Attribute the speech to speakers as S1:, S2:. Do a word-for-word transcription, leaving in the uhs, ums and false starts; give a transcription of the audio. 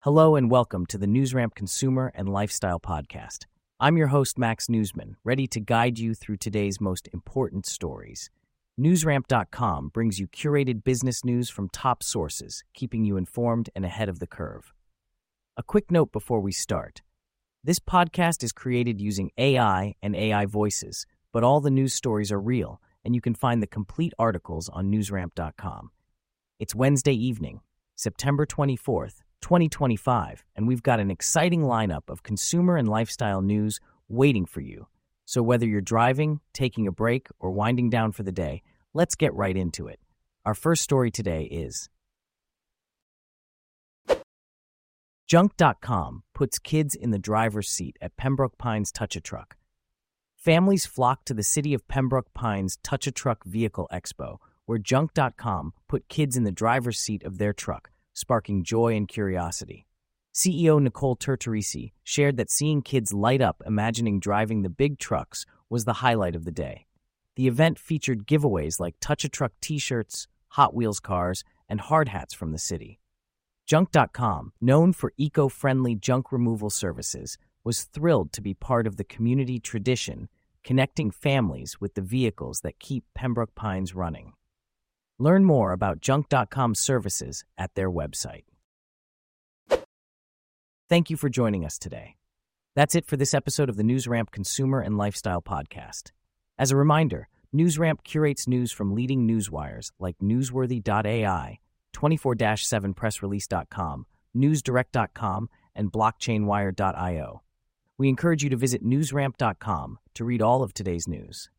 S1: Hello and welcome to the NewsRamp Consumer and Lifestyle Podcast. I'm your host, Max Newsman, ready to guide you through today's most important stories. NewsRamp dot com brings you curated business news from top sources, keeping you informed and ahead of the curve. A quick note before we start. This podcast is created using A I and A I voices, but all the news stories are real, and you can find the complete articles on NewsRamp dot com. It's Wednesday evening, September twenty-fourth, twenty twenty-five, and we've got an exciting lineup of consumer and lifestyle news waiting for you. So whether you're driving, taking a break, or winding down for the day, let's get right into it. Our first story today is Junk dot com puts kids in the driver's seat at Pembroke Pines Touch-A-Truck. Families flock to the city of Pembroke Pines Touch-A-Truck Vehicle Expo, where Junk dot com put kids in the driver's seat of their truck, sparking joy and curiosity. C E O Nicole Turturisi shared that seeing kids light up imagining driving the big trucks was the highlight of the day. The event featured giveaways like Touch-A-Truck t-shirts, Hot Wheels cars, and hard hats from the city. Junk dot com, known for eco-friendly junk removal services, was thrilled to be part of the community tradition, connecting families with the vehicles that keep Pembroke Pines running. Learn more about Junk dot com's services at their website. Thank you for joining us today. That's it for this episode of the NewsRamp Consumer and Lifestyle Podcast. As a reminder, NewsRamp curates news from leading news wires like Newsworthy dot A I, twenty-four seven press release dot com, newsdirect dot com, and blockchain wire dot io. We encourage you to visit NewsRamp dot com to read all of today's news.